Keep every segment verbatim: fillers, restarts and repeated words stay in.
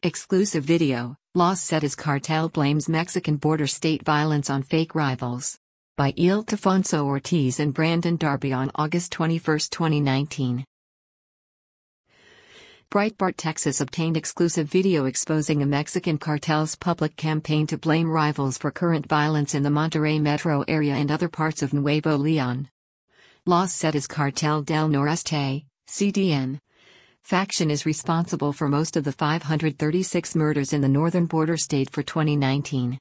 Exclusive video, Los Zetas cartel blames Mexican border state violence on fake rivals. By Ildefonso Ortiz and Brandon Darby on August twenty-first, twenty nineteen. Breitbart Texas obtained exclusive video exposing a Mexican cartel's public campaign to blame rivals for current violence in the Monterrey metro area and other parts of Nuevo León. Los Zetas Cartel del Noreste, C D N, faction is responsible for most of the five hundred thirty-six murders in the northern border state for twenty nineteen.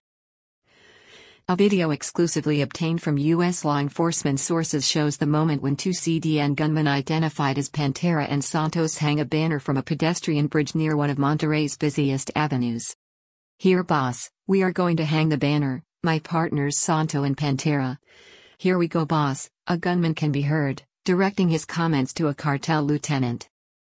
A video exclusively obtained from U S law enforcement sources shows the moment when two C D N gunmen identified as Pantera and Santos hang a banner from a pedestrian bridge near one of Monterrey's busiest avenues. "Here, boss, we are going to hang the banner, my partners Santo and Pantera. Here we go, boss," a gunman can be heard, directing his comments to a cartel lieutenant.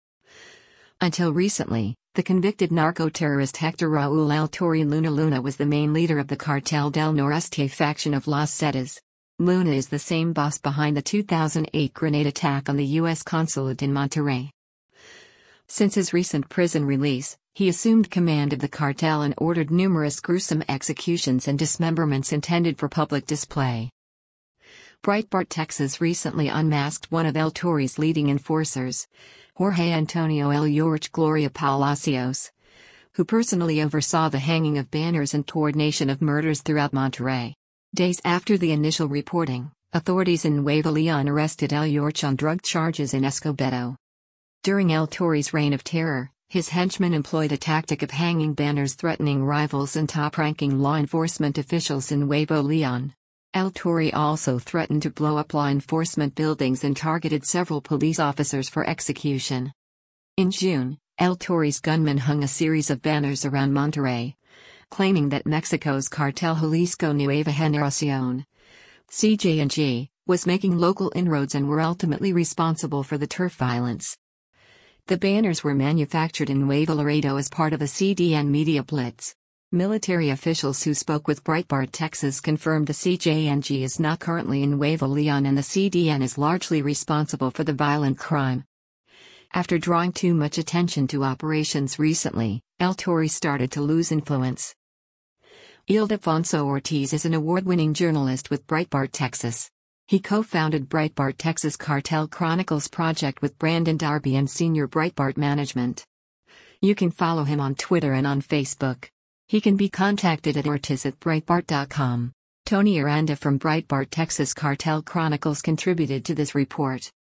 Until recently, the convicted narco-terrorist Hector Raúl El Torre Luna Luna was the main leader of the Cartel del Noreste faction of Los Zetas. Luna is the same boss behind the two thousand eight grenade attack on the U S consulate in Monterrey. Since his recent prison release, he assumed command of the cartel and ordered numerous gruesome executions and dismemberments intended for public display. Breitbart Texas recently unmasked one of El Torre's leading enforcers, Jorge Antonio El Yorch Gloria Palacios, who personally oversaw the hanging of banners and coordination of murders throughout Monterrey. Days after the initial reporting, authorities in Nuevo León arrested El Yorch on drug charges in Escobedo. During El Torre's reign of terror, his henchmen employed a tactic of hanging banners threatening rivals and top-ranking law enforcement officials in Nuevo León. El Torre also threatened to blow up law enforcement buildings and targeted several police officers for execution. In June, El Torre's gunmen hung a series of banners around Monterrey, claiming that Mexico's Cartel Jalisco Nueva Generación, C J N G, was making local inroads and were ultimately responsible for the turf violence. The banners were manufactured in Nuevo Laredo as part of a C D N media blitz. Military officials who spoke with Breitbart Texas confirmed the C J N G is not currently in Nuevo León and the C D N is largely responsible for the violent crime. After drawing too much attention to operations recently, El Torre started to lose influence. Ildefonso Ortiz is an award-winning journalist with Breitbart Texas. He co-founded Breitbart Texas Cartel Chronicles project with Brandon Darby and senior Breitbart management. You can follow him on Twitter and on Facebook. He can be contacted at ortiz at breitbart dot com. Tony Aranda from Breitbart Texas Cartel Chronicles contributed to this report.